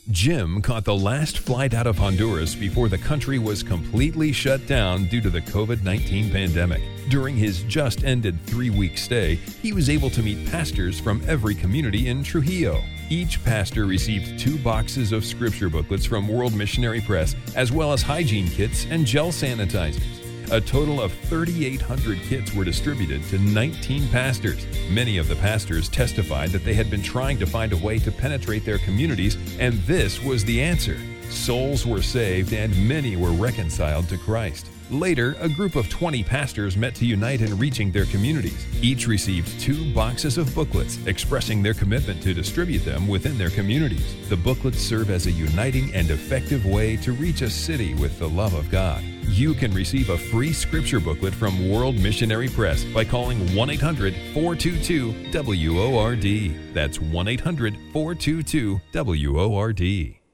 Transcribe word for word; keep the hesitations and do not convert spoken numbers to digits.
Jim caught the last flight out of Honduras before the country was completely shut down due to the COVID nineteen pandemic. During his just ended three-week stay, he was able to meet pastors from every community in Trujillo. Each pastor received two boxes of scripture booklets from World Missionary Press, as well as hygiene kits and gel sanitizers. A total of three thousand eight hundred kits were distributed to nineteen pastors. Many of the pastors testified that they had been trying to find a way to penetrate their communities, and this was the answer. Souls were saved and many were reconciled to Christ. Later, a group of twenty pastors met to unite in reaching their communities. Each received two boxes of booklets expressing their commitment to distribute them within their communities. The booklets serve as a uniting and effective way to reach a city with the love of God. You can receive a free scripture booklet from World Missionary Press by calling one eight hundred, four two two, W O R D. That's one eight hundred, four two two, W O R D.